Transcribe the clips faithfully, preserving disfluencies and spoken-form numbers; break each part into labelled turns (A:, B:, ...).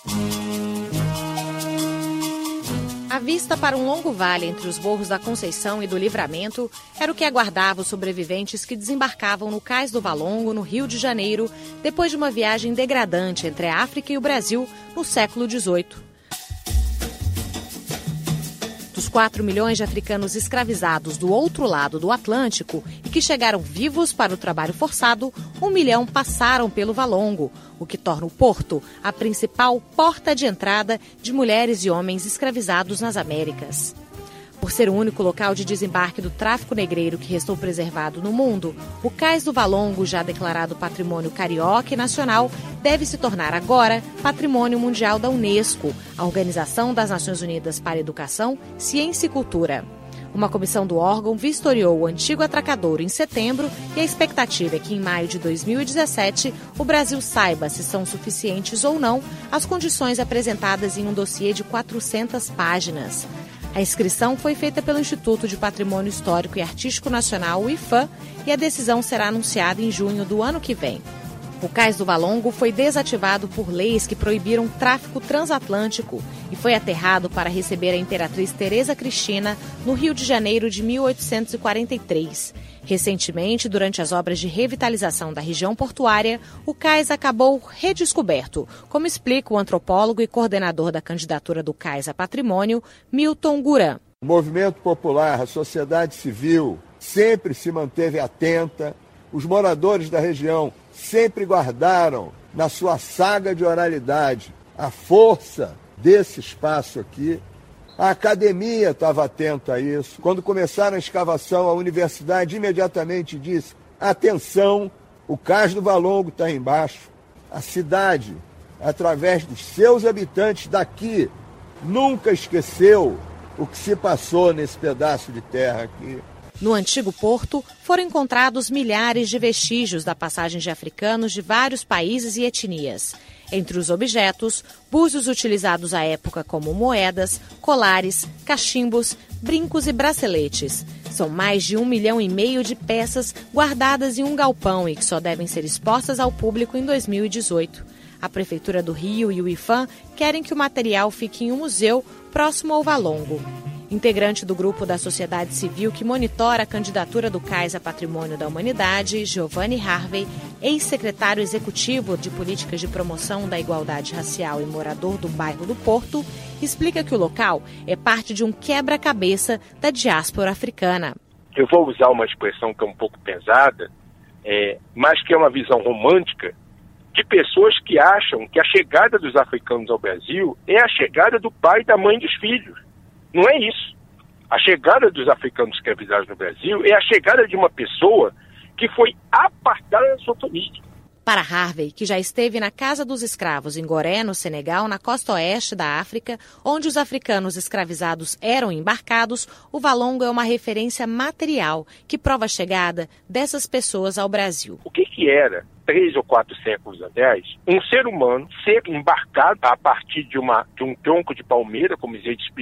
A: A vista para um longo vale entre os morros da Conceição e do Livramento era o que aguardava os sobreviventes que desembarcavam no Cais do Valongo, no Rio de Janeiro, depois de uma viagem degradante entre a África e o Brasil no século dezoito. Dos quatro milhões de africanos escravizados do outro lado do Atlântico e que chegaram vivos para o trabalho forçado, um milhão passaram pelo Valongo, o que torna o porto a principal porta de entrada de mulheres e homens escravizados nas Américas. Por ser o único local de desembarque do tráfico negreiro que restou preservado no mundo, o Cais do Valongo, já declarado Patrimônio Carioca e Nacional, deve se tornar agora Patrimônio Mundial da Unesco, a Organização das Nações Unidas para Educação, Ciência e Cultura. Uma comissão do órgão vistoriou o antigo atracadouro em setembro e a expectativa é que em maio de dois mil e dezessete o Brasil saiba se são suficientes ou não as condições apresentadas em um dossiê de quatrocentas páginas. A inscrição foi feita pelo Instituto de Patrimônio Histórico e Artístico Nacional, o I F A, e a decisão será anunciada em junho do ano que vem. O Cais do Valongo foi desativado por leis que proibiram o tráfico transatlântico e foi aterrado para receber a Imperatriz Teresa Cristina no Rio de Janeiro de mil oitocentos e quarenta e três. Recentemente, durante as obras de revitalização da região portuária, o cais acabou redescoberto, como explica o antropólogo e coordenador da candidatura do Cais a Patrimônio, Milton Guran.
B: O movimento popular, a sociedade civil, sempre se manteve atenta. Os moradores da região sempre guardaram na sua saga de oralidade a força desse espaço aqui. A academia estava atenta a isso. Quando começaram a escavação, a universidade imediatamente disse: atenção, o Cais do Valongo está embaixo. A cidade, através dos seus habitantes daqui, nunca esqueceu o que se passou nesse pedaço de terra aqui.
A: No antigo porto, foram encontrados milhares de vestígios da passagem de africanos de vários países e etnias. Entre os objetos, búzios utilizados à época como moedas, colares, cachimbos, brincos e braceletes. São mais de um milhão e meio de peças guardadas em um galpão e que só devem ser expostas ao público em dois mil e dezoito. A Prefeitura do Rio e o I F A querem que o material fique em um museu próximo ao Valongo. Integrante do grupo da sociedade civil que monitora a candidatura do Cais a Patrimônio da Humanidade, Giovanni Harvey, ex-secretário executivo de Políticas de Promoção da Igualdade Racial e morador do bairro do Porto, explica que o local é parte de um quebra-cabeça da diáspora africana.
C: Eu vou usar uma expressão que é um pouco pesada, é, mas que é uma visão romântica, de pessoas que acham que a chegada dos africanos ao Brasil é a chegada do pai e da mãe dos filhos. Não é isso. A chegada dos africanos escravizados no Brasil é a chegada de uma pessoa que foi apartada da sua família.
A: Para Harvey, que já esteve na Casa dos Escravos em Goré, no Senegal, na costa oeste da África, onde os africanos escravizados eram embarcados, o Valongo é uma referência material que prova a chegada dessas pessoas ao Brasil.
C: O que, que era, três ou quatro séculos atrás, um ser humano ser embarcado a partir de, uma, de um tronco de palmeira, como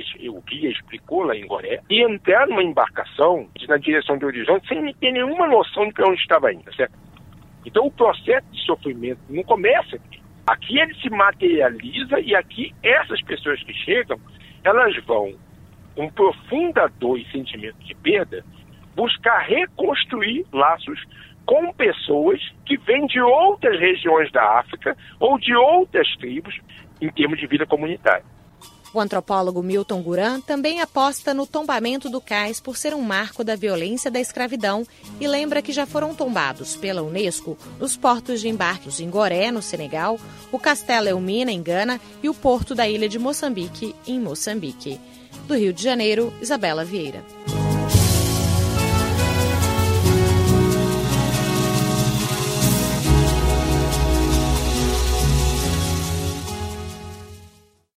C: o guia explicou lá em Goré, e entrar numa embarcação na direção de horizonte sem ter nenhuma noção de para onde estava indo, certo? Então o processo de sofrimento não começa aqui. Aqui ele se materializa e aqui essas pessoas que chegam, elas vão, com profunda dor e sentimento de perda, buscar reconstruir laços com pessoas que vêm de outras regiões da África ou de outras tribos em termos de vida comunitária.
A: O antropólogo Milton Guran também aposta no tombamento do cais por ser um marco da violência da escravidão e lembra que já foram tombados pela Unesco os portos de embarques em Goré, no Senegal, o Castelo Elmina, em Gana, e o porto da ilha de Moçambique, em Moçambique. Do Rio de Janeiro, Isabela Vieira.